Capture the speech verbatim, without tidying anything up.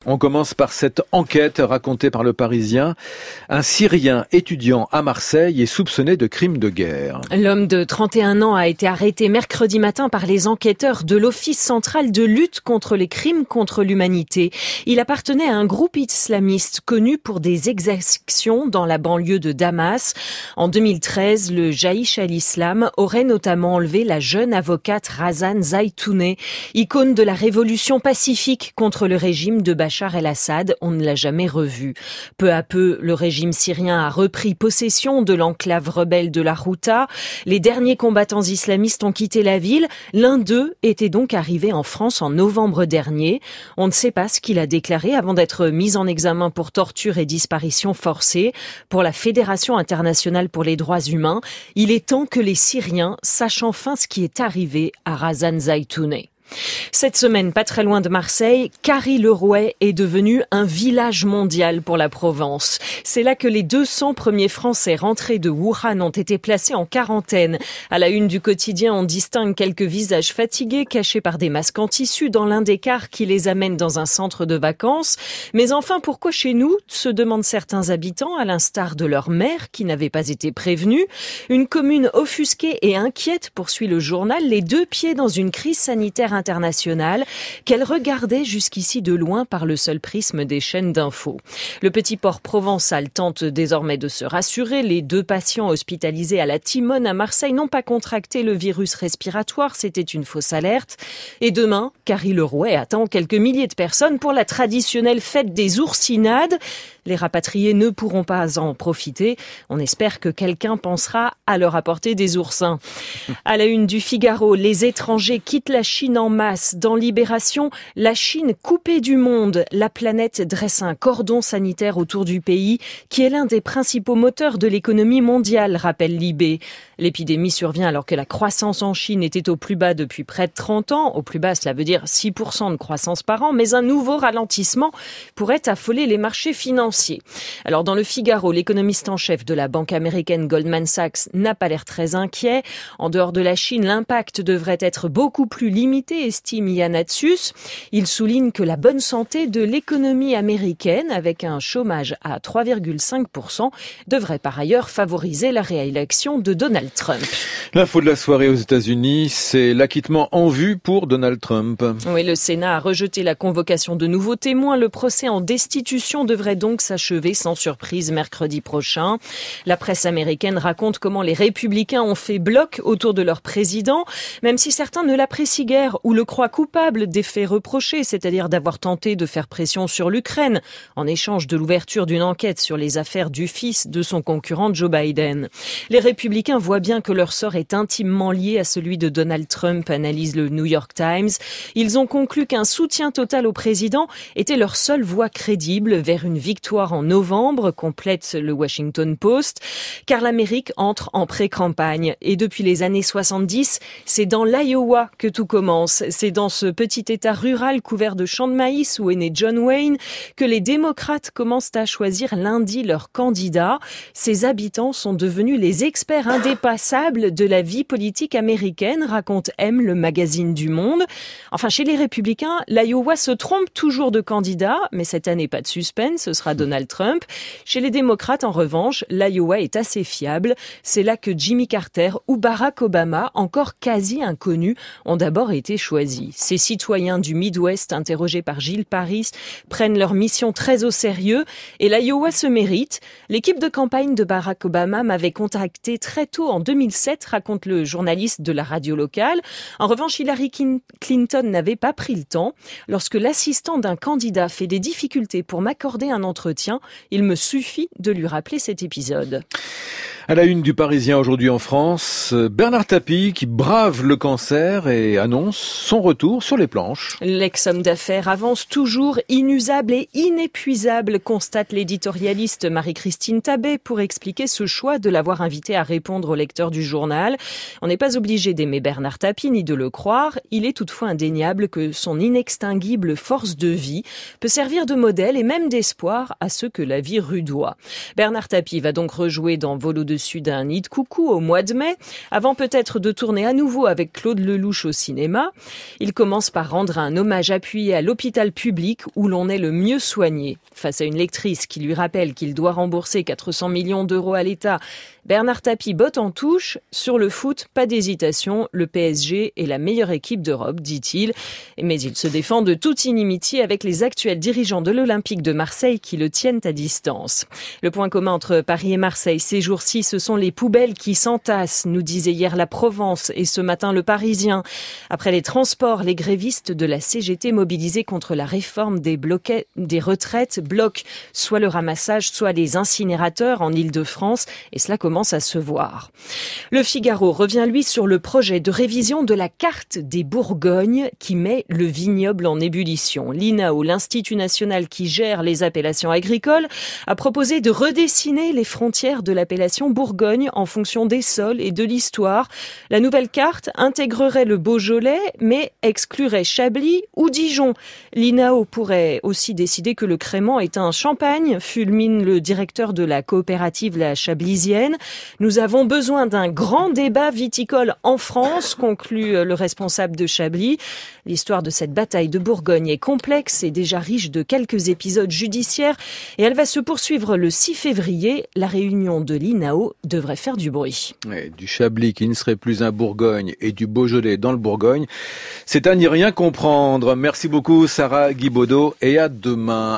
On commence par cette enquête racontée par Le Parisien. Un Syrien étudiant à Marseille est soupçonné de crimes de guerre. L'homme de trente et un ans a été arrêté mercredi matin par les enquêteurs de l'Office central de lutte contre les crimes contre l'humanité. Il appartenait à un groupe islamiste connu pour des exactions dans la banlieue de Damas. En deux mille treize, le Jaïch al-Islam aurait notamment enlevé la jeune avocate Razan Zaitouneh, icône de la révolution pacifique contre le régime de Bachar Bachar el-Assad, on ne l'a jamais revu. Peu à peu, le régime syrien a repris possession de l'enclave rebelle de la Ghouta. Les derniers combattants islamistes ont quitté la ville. L'un d'eux était donc arrivé en France en novembre dernier. On ne sait pas ce qu'il a déclaré avant d'être mis en examen pour torture et disparition forcée. Pour la Fédération internationale pour les droits humains, il est temps que les Syriens sachent enfin ce qui est arrivé à Razan Zaitouneh. Cette semaine, pas très loin de Marseille, Carry-le-Rouet est devenu un village mondial pour la Provence. C'est là que les deux cents premiers Français rentrés de Wuhan ont été placés en quarantaine. À la une du quotidien, on distingue quelques visages fatigués cachés par des masques en tissu dans l'un des cars qui les amène dans un centre de vacances. Mais enfin, pourquoi chez nous, se demandent certains habitants, à l'instar de leur maire qui n'avait pas été prévenu. Une commune offusquée et inquiète, poursuit le journal, les deux pieds dans une crise sanitaire internationale qu'elle regardait jusqu'ici de loin par le seul prisme des chaînes d'infos. Le petit port provençal tente désormais de se rassurer. Les deux patients hospitalisés à la Timone à Marseille n'ont pas contracté le virus respiratoire, c'était une fausse alerte. Et demain, Carry-le-Rouet attend quelques milliers de personnes pour la traditionnelle fête des oursinades. Les rapatriés ne pourront pas en profiter. On espère que quelqu'un pensera à leur apporter des oursins. À la une du Figaro, les étrangers quittent la Chine en masse. Dans Libération, la Chine coupée du monde. La planète dresse un cordon sanitaire autour du pays qui est l'un des principaux moteurs de l'économie mondiale, rappelle Libé. L'épidémie survient alors que la croissance en Chine était au plus bas depuis près de trente ans. Au plus bas, cela veut dire six pour cent de croissance par an, mais un nouveau ralentissement pourrait affoler les marchés financiers. Alors dans le Figaro, l'économiste en chef de la banque américaine Goldman Sachs n'a pas l'air très inquiet. En dehors de la Chine, l'impact devrait être beaucoup plus limité, estime Yann Atsus. Il souligne que la bonne santé de l'économie américaine, avec un chômage à trois virgule cinq pour cent, devrait par ailleurs favoriser la réélection de Donald Trump. L'info de la soirée aux États-Unis, c'est l'acquittement en vue pour Donald Trump. Oui, le Sénat a rejeté la convocation de nouveaux témoins. Le procès en destitution devrait donc s'achever sans surprise mercredi prochain. La presse américaine raconte comment les républicains ont fait bloc autour de leur président, même si certains ne l'apprécient guère ou le croient coupable des faits reprochés, c'est-à-dire d'avoir tenté de faire pression sur l'Ukraine en échange de l'ouverture d'une enquête sur les affaires du fils de son concurrent Joe Biden. Les républicains voient bien que leur sort est intimement lié à celui de Donald Trump, analyse le New York Times. Ils ont conclu qu'un soutien total au président était leur seule voie crédible vers une victoire en novembre, complète le Washington Post, car l'Amérique entre en pré-campagne. Et depuis les années soixante-dix, c'est dans l'Iowa que tout commence. C'est dans ce petit état rural couvert de champs de maïs où est né John Wayne que les démocrates commencent à choisir lundi leur candidat. Ces habitants sont devenus les experts indépassables de la vie politique américaine, raconte M, le magazine du Monde. Enfin, chez les républicains, l'Iowa se trompe toujours de candidat, mais cette année, pas de suspense, ce sera Donald Trump. Chez les démocrates, en revanche, l'Iowa est assez fiable. C'est là que Jimmy Carter ou Barack Obama, encore quasi inconnus, ont d'abord été choisis. Ces citoyens du Midwest, interrogés par Gilles Paris, prennent leur mission très au sérieux et l'Iowa se mérite. L'équipe de campagne de Barack Obama m'avait contacté très tôt en deux mille sept, raconte le journaliste de la radio locale. En revanche, Hillary Clinton n'avait pas pris le temps. Lorsque l'assistant d'un candidat fait des difficultés pour m'accorder un entretien, il me suffit de lui rappeler cet épisode. À la une du Parisien aujourd'hui en France, Bernard Tapie qui brave le cancer et annonce son retour sur les planches. L'ex-homme d'affaires avance toujours inusable et inépuisable, constate l'éditorialiste Marie-Christine Tabet pour expliquer ce choix de l'avoir invité à répondre aux lecteurs du journal. On n'est pas obligé d'aimer Bernard Tapie ni de le croire. Il est toutefois indéniable que son inextinguible force de vie peut servir de modèle et même d'espoir à ceux que la vie rudoie. Bernard Tapie va donc rejouer dans Vol au-dessus au-dessus d'un nid de coucou au mois de mai, avant peut-être de tourner à nouveau avec Claude Lelouch au cinéma. Il commence par rendre un hommage appuyé à l'hôpital public où l'on est le mieux soigné. Face à une lectrice qui lui rappelle qu'il doit rembourser quatre cents millions d'euros à l'État, Bernard Tapie botte en touche. Sur le foot, pas d'hésitation, le P S G est la meilleure équipe d'Europe, dit-il. Mais il se défend de toute inimitié avec les actuels dirigeants de l'Olympique de Marseille qui le tiennent à distance. Le point commun entre Paris et Marseille ces jours-ci, ce sont les poubelles qui s'entassent, nous disait hier la Provence et ce matin le Parisien. Après les transports, les grévistes de la C G T mobilisés contre la réforme des, bloquets, des retraites bloquent soit le ramassage, soit les incinérateurs en Île-de-France, et cela commence à se voir. Le Figaro revient, lui, sur le projet de révision de la carte des Bourgognes qui met le vignoble en ébullition. L'I N A O, l'Institut national qui gère les appellations agricoles, a proposé de redessiner les frontières de l'appellation Bourgogne en fonction des sols et de l'histoire. La nouvelle carte intégrerait le Beaujolais, mais exclurait Chablis ou Dijon. L'I N A O pourrait aussi décider que le crément est un champagne, fulmine le directeur de la coopérative La Chablisienne. Nous avons besoin d'un grand débat viticole en France, conclut le responsable de Chablis. L'histoire de cette bataille de Bourgogne est complexe et déjà riche de quelques épisodes judiciaires et elle va se poursuivre le six février. La réunion de l'I N A O devrait faire du bruit. Ouais, du Chablis qui ne serait plus un Bourgogne et du Beaujolais dans le Bourgogne, c'est à n'y rien comprendre. Merci beaucoup Sarah Guibaudot et à demain.